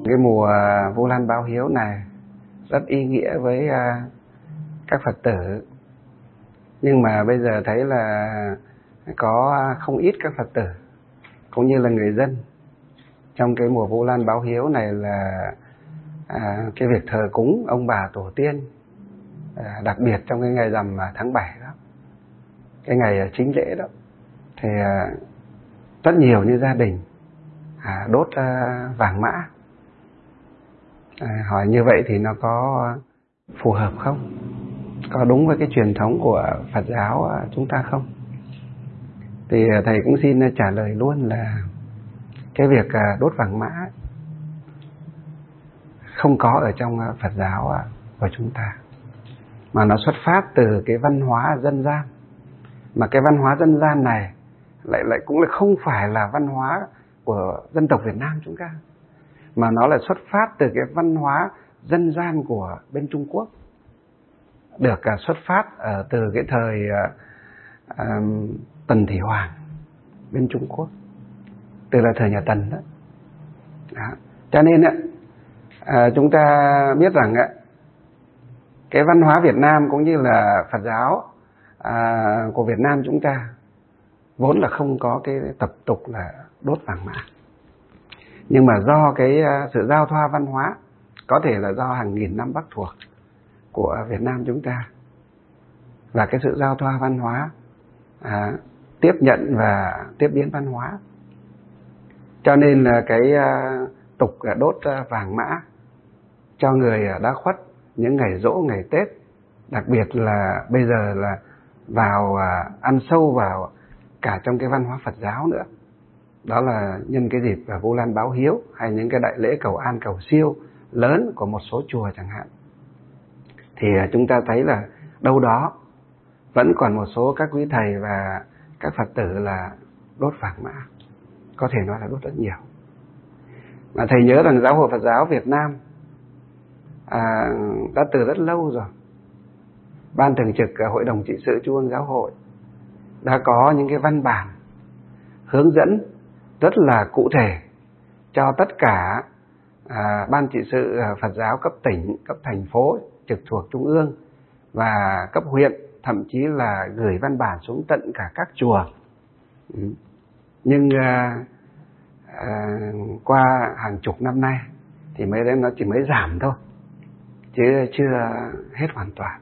Cái mùa Vu Lan báo hiếu này rất ý nghĩa với các Phật tử. Nhưng mà bây giờ thấy là có không ít các Phật tử cũng như là người dân trong cái mùa Vu Lan báo hiếu này là cái việc thờ cúng ông bà tổ tiên, đặc biệt trong cái ngày rằm tháng 7 đó, cái ngày chính lễ đó, thì rất nhiều như gia đình đốt vàng mã. Hỏi như vậy thì nó có phù hợp không? Có đúng với cái truyền thống của Phật giáo chúng ta không? Thì thầy cũng xin trả lời luôn là cái việc đốt vàng mã không có ở trong Phật giáo của chúng ta, mà nó xuất phát từ cái văn hóa dân gian. Mà cái văn hóa dân gian này lại cũng là không phải là văn hóa của dân tộc Việt Nam chúng ta, mà nó là xuất phát từ cái văn hóa dân gian của bên Trung Quốc, được xuất phát từ cái thời Tần Thủy Hoàng bên Trung Quốc, từ là thời nhà Tần đó. Cho nên chúng ta biết rằng cái văn hóa Việt Nam cũng như là Phật giáo của Việt Nam chúng ta vốn là không có cái tập tục là đốt vàng mã. Nhưng mà do cái sự giao thoa văn hóa, có thể là do hàng nghìn năm Bắc thuộc của Việt Nam chúng ta, và cái sự giao thoa văn hóa tiếp nhận và tiếp biến văn hóa, cho nên là cái tục đốt vàng mã cho người đã khuất những ngày giỗ, ngày Tết, đặc biệt là bây giờ là vào ăn sâu vào cả trong cái văn hóa Phật giáo nữa. Đó là nhân cái dịp Vu Lan báo hiếu, hay những cái đại lễ cầu an cầu siêu lớn của một số chùa chẳng hạn, thì chúng ta thấy là đâu đó vẫn còn một số các quý thầy và các Phật tử là đốt vàng mã, có thể nói là đốt rất nhiều. Mà thầy nhớ rằng Giáo hội Phật giáo Việt Nam đã từ rất lâu rồi, Ban Thường trực Hội đồng Trị sự Trung ương Giáo hội đã có những cái văn bản hướng dẫn rất là cụ thể cho tất cả Ban Trị sự Phật giáo cấp tỉnh, cấp thành phố trực thuộc Trung ương và cấp huyện, thậm chí là gửi văn bản xuống tận cả các chùa. Nhưng qua hàng chục năm nay thì nó chỉ mới giảm thôi, chứ chưa hết hoàn toàn.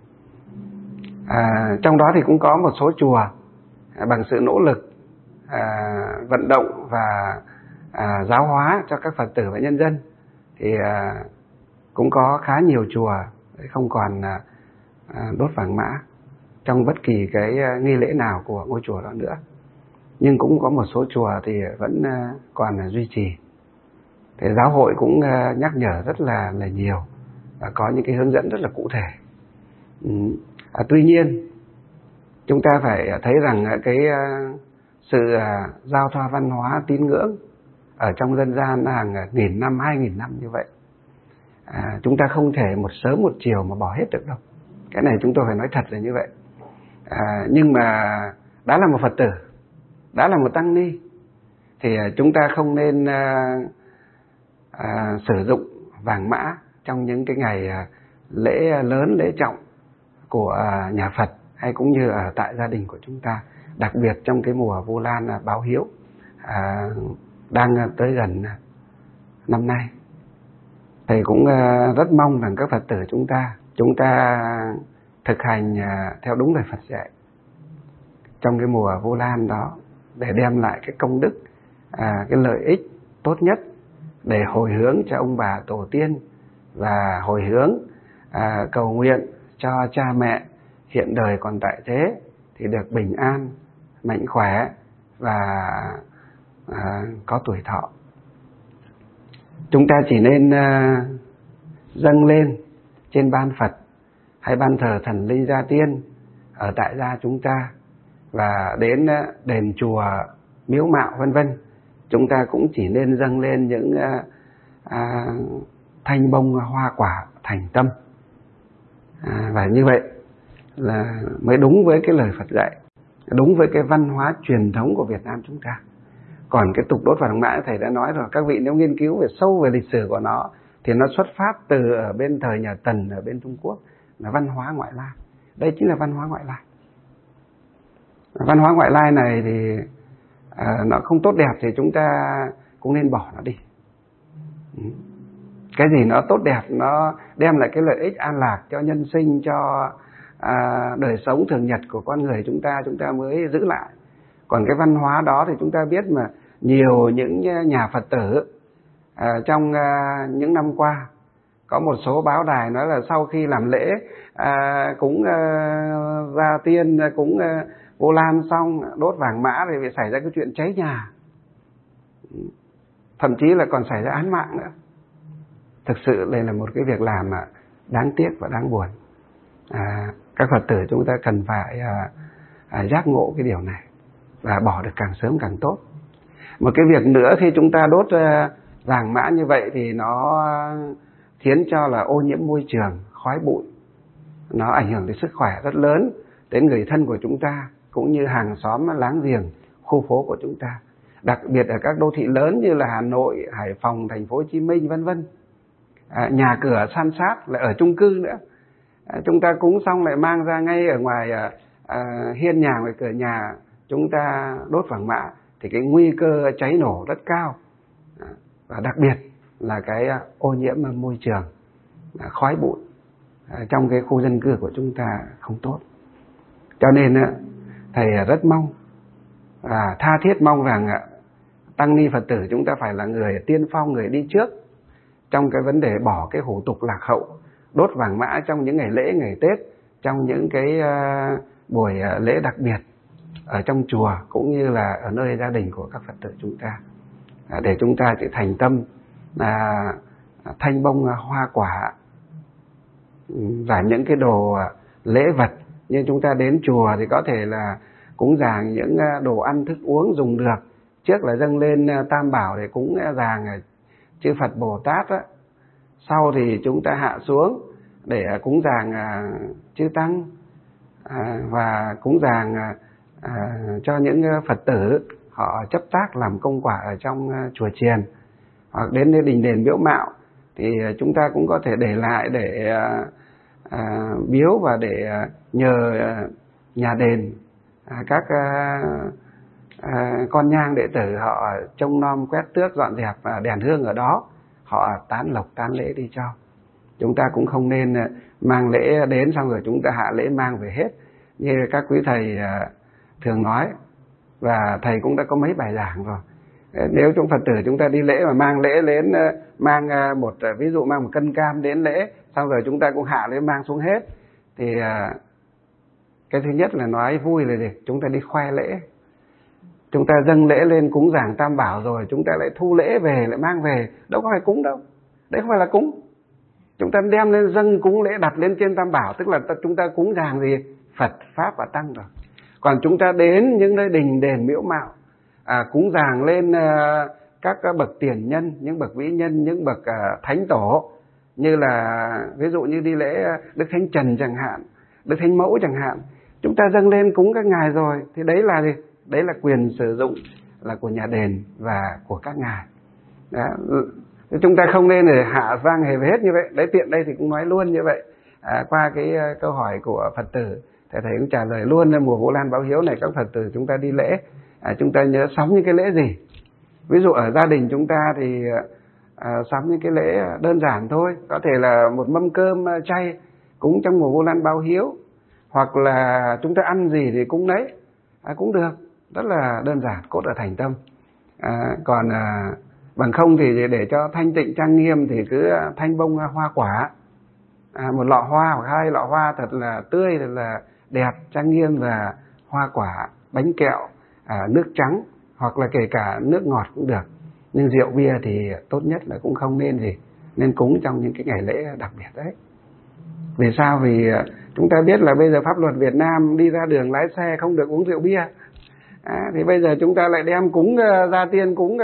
Trong đó thì cũng có một số chùa bằng sự nỗ lực vận động và giáo hóa cho các Phật tử và nhân dân, thì cũng có khá nhiều chùa không còn đốt vàng mã trong bất kỳ cái nghi lễ nào của ngôi chùa đó nữa. Nhưng cũng có một số chùa thì vẫn còn duy trì. Thì giáo hội cũng nhắc nhở rất là nhiều và có những cái hướng dẫn rất là cụ thể. Tuy nhiên chúng ta phải thấy rằng cái sự giao thoa văn hóa tín ngưỡng ở trong dân gian hàng nghìn năm, 2000 năm như vậy, chúng ta không thể một sớm một chiều mà bỏ hết được đâu. Cái này chúng tôi phải nói thật là như vậy. Nhưng mà đã là một Phật tử, đã là một tăng ni, thì chúng ta không nên sử dụng vàng mã trong những cái ngày lễ lớn, lễ trọng của nhà Phật, hay cũng như ở tại gia đình của chúng ta, đặc biệt trong cái mùa Vu Lan báo hiếu đang tới gần năm nay. Thầy cũng rất mong rằng các Phật tử chúng ta thực hành theo đúng lời Phật dạy trong cái mùa Vu Lan đó, để đem lại cái công đức, cái lợi ích tốt nhất, để hồi hướng cho ông bà tổ tiên, và hồi hướng cầu nguyện cho cha mẹ hiện đời còn tại thế thì được bình an, mạnh khỏe và có tuổi thọ. Chúng ta chỉ nên dâng lên trên ban Phật hay ban thờ thần linh gia tiên ở tại gia chúng ta, và đến đền chùa, miếu mạo vân vân, chúng ta cũng chỉ nên dâng lên những thanh bông hoa quả thành tâm. Và như vậy là mới đúng với cái lời Phật dạy, đúng với cái văn hóa truyền thống của Việt Nam chúng ta. Còn cái tục đốt vàng mã thầy đã nói rồi, các vị nếu nghiên cứu về sâu về lịch sử của nó thì nó xuất phát từ ở bên thời nhà Tần ở bên Trung Quốc, là văn hóa ngoại lai. Đây chính là văn hóa ngoại lai. Văn hóa ngoại lai này thì nó không tốt đẹp thì chúng ta cũng nên bỏ nó đi. Cái gì nó tốt đẹp, nó đem lại cái lợi ích an lạc cho nhân sinh, cho đời sống thường nhật của con người chúng ta mới giữ lại. Còn cái văn hóa đó thì chúng ta biết mà, nhiều những nhà Phật tử trong những năm qua, có một số báo đài nói là sau khi làm lễ cúng gia tiên, cúng Vu Lan xong đốt vàng mã thì xảy ra cái chuyện cháy nhà, thậm chí là còn xảy ra án mạng nữa. Thực sự đây là một cái việc làm mà đáng tiếc và đáng buồn. Các Phật tử chúng ta cần phải giác ngộ cái điều này và bỏ được càng sớm càng tốt. Một cái việc nữa, khi chúng ta đốt vàng mã như vậy thì nó khiến cho là ô nhiễm môi trường, khói bụi, nó ảnh hưởng đến sức khỏe rất lớn đến người thân của chúng ta, cũng như hàng xóm láng giềng, khu phố của chúng ta, đặc biệt ở các đô thị lớn như là Hà Nội, Hải Phòng, Thành phố Hồ Chí Minh vân vân. Nhà cửa san sát, lại ở chung cư nữa, chúng ta cúng xong lại mang ra ngay ở ngoài hiên nhà, ngoài cửa nhà chúng ta đốt vàng mã thì cái nguy cơ cháy nổ rất cao, và đặc biệt là cái ô nhiễm môi trường, khói bụi trong cái khu dân cư của chúng ta không tốt. Cho nên thầy rất mong và tha thiết mong rằng tăng ni Phật tử chúng ta phải là người tiên phong, người đi trước trong cái vấn đề bỏ cái hủ tục lạc hậu, đốt vàng mã trong những ngày lễ, ngày Tết, trong những cái buổi lễ đặc biệt ở trong chùa cũng như là ở nơi gia đình của các Phật tử chúng ta, để chúng ta chỉ thành tâm thanh bông hoa quả, và những cái đồ lễ vật. Như chúng ta đến chùa thì có thể là cúng dường những đồ ăn thức uống dùng được, trước là dâng lên Tam Bảo để cúng dường chư Phật Bồ Tát đó. Sau thì chúng ta hạ xuống để cúng dường chư Tăng, và cúng dường cho những Phật tử họ chấp tác làm công quả ở trong chùa chiền, hoặc đến đình đền miếu mạo thì chúng ta cũng có thể để lại để biếu và để nhờ nhà đền các con nhang đệ tử họ trông nom quét tước dọn dẹp đèn hương ở đó, họ tán lộc tán lễ đi cho. Chúng ta cũng không nên mang lễ đến xong rồi chúng ta hạ lễ mang về hết như các quý thầy thường nói, và thầy cũng đã có mấy bài giảng rồi. Nếu chúng Phật tử chúng ta đi lễ mà mang lễ đến, mang ví dụ mang một cân cam đến lễ xong rồi chúng ta cũng hạ lễ mang xuống hết, thì cái thứ nhất là nói vui là gì? Chúng ta đi khoe lễ. Chúng ta dâng lễ lên cúng dường Tam Bảo rồi chúng ta lại thu lễ về, lại mang về, đâu có phải cúng đâu. Đấy không phải là cúng. Chúng ta đem lên dâng cúng lễ đặt lên trên Tam Bảo, tức là chúng ta cúng dường gì? Phật, Pháp và Tăng rồi. Còn chúng ta đến những nơi đình đền miễu mạo, cúng dường lên các bậc tiền nhân, những bậc vĩ nhân, những bậc thánh tổ, như là ví dụ như đi lễ Đức Thánh Trần chẳng hạn, Đức Thánh Mẫu chẳng hạn, chúng ta dâng lên cúng các ngài rồi thì đấy là gì? Đấy là quyền sử dụng là của nhà đền và của các ngài. Đó. Chúng ta không nên để hạ vang hề hết như vậy. Đấy, tiện đây thì cũng nói luôn như vậy. Qua cái câu hỏi của Phật tử, thầy cũng trả lời luôn. Mùa Vu Lan báo hiếu này, các Phật tử chúng ta đi lễ, chúng ta nhớ sắm những cái lễ gì. Ví dụ ở gia đình chúng ta thì sắm những cái lễ đơn giản thôi, có thể là một mâm cơm chay cúng trong mùa Vu Lan báo hiếu, hoặc là chúng ta ăn gì thì cúng đấy, cũng được, rất là đơn giản, cốt ở thành tâm. Còn bằng không thì để cho thanh tịnh trang nghiêm thì cứ thanh bông hoa quả, một lọ hoa hoặc 2 lọ hoa thật là tươi, thật là đẹp, trang nghiêm, và hoa quả, bánh kẹo, nước trắng, hoặc là kể cả nước ngọt cũng được. Nhưng rượu bia thì tốt nhất là cũng không nên nên cúng trong những cái ngày lễ đặc biệt đấy. Vì sao? Vì chúng ta biết là bây giờ pháp luật Việt Nam đi ra đường lái xe không được uống rượu bia. Thì bây giờ chúng ta lại đem cúng gia tiên, cúng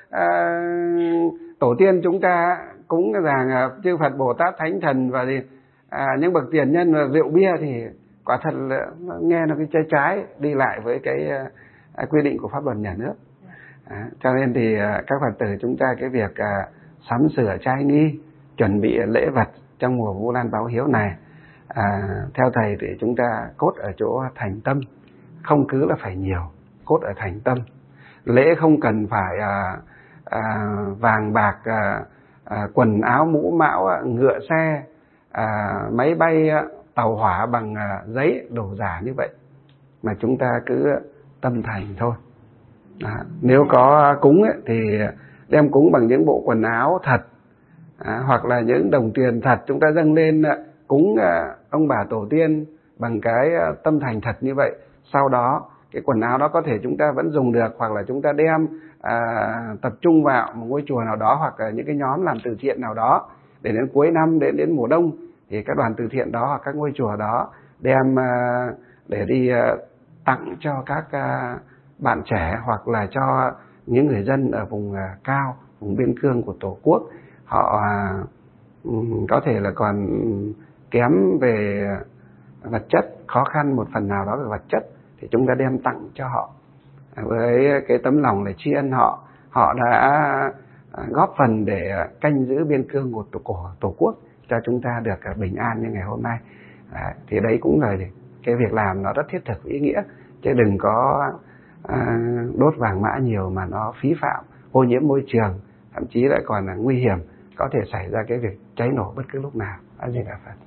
tổ tiên chúng ta, cúng rằng chư Phật Bồ Tát Thánh Thần và những bậc tiền nhân và rượu bia thì quả thật là nghe nó cái trái đi lại với cái quy định của pháp luật nhà nước. Cho nên thì các Phật tử chúng ta cái việc sắm sửa trai nghi, chuẩn bị lễ vật trong mùa Vu Lan báo hiếu này, theo thầy thì chúng ta cốt ở chỗ thành tâm, không cứ là phải nhiều, cốt ở thành tâm. Lễ không cần phải vàng bạc, quần áo mũ mão, ngựa xe, máy bay, tàu hỏa bằng giấy đồ giả như vậy, mà chúng ta cứ tâm thành thôi. Nếu có cúng ấy, thì đem cúng bằng những bộ quần áo thật, hoặc là những đồng tiền thật, chúng ta dâng lên cúng ông bà tổ tiên bằng cái tâm thành thật như vậy. Sau đó cái quần áo đó có thể chúng ta vẫn dùng được, hoặc là chúng ta đem tập trung vào một ngôi chùa nào đó, hoặc là những cái nhóm làm từ thiện nào đó, để đến cuối năm, đến mùa đông thì các đoàn từ thiện đó hoặc các ngôi chùa đó đem để đi tặng cho các bạn trẻ, hoặc là cho những người dân ở vùng cao, vùng biên cương của Tổ quốc. Họ có thể là còn kém về vật chất, khó khăn một phần nào đó về vật chất, thì chúng ta đem tặng cho họ với cái tấm lòng để tri ân họ. Họ đã góp phần để canh giữ biên cương của Tổ quốc cho chúng ta được bình an như ngày hôm nay. Thì đấy cũng là cái việc làm nó rất thiết thực, ý nghĩa, chứ đừng có đốt vàng mã nhiều mà nó phí phạm, ô nhiễm môi trường, thậm chí lại còn là nguy hiểm, có thể xảy ra cái việc cháy nổ bất cứ lúc nào. A Di Đà Phật.